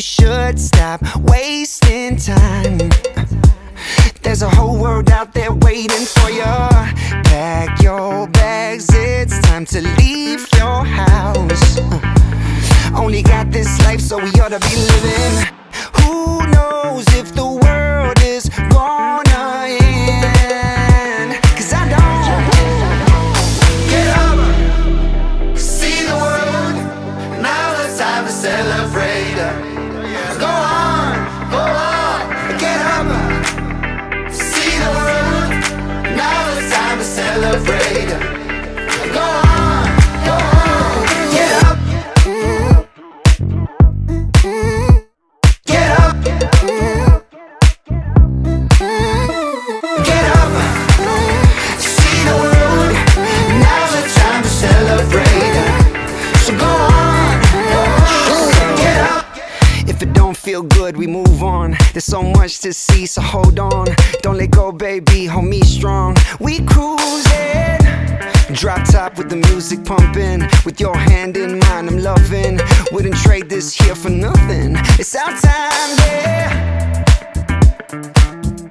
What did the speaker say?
should stop wasting time. There's a whole world out there waiting for you. Pack your bags, it's time to leave your house. Only got this life, so we ought to be living. Who knows if the world is gonna end? 'Cause I don't. Get up, see the world. Now it's time to celebrate. Go on, get up, see the world. Now it's time to celebrate. Go on, get up, get up, get up, see the world. Now's the time to celebrate. So go on, get up. If it don't feel good, we move on. There's so much to see, so hold on. Don't let go, baby, hold me strong. We cruising, drop top with the music pumping. With your hand in mine, I'm loving. Wouldn't trade this here for nothing. It's our time, yeah.